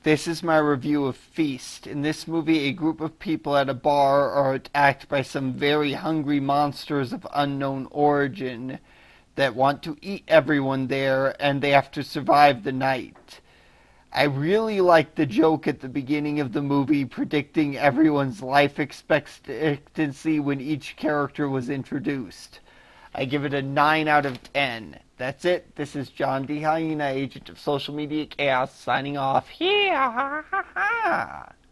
This is my review of Feast. In this movie, a group of people at a bar are attacked by some very hungry monsters of unknown origin that want to eat everyone there, and they have to survive the night. I really liked the joke at the beginning of the movie predicting everyone's life expectancy when each character was introduced. I give it a 9 out of 10. That's it. This is John D. Hyena, agent of social media chaos, signing off. Yeah, ha, ha, ha.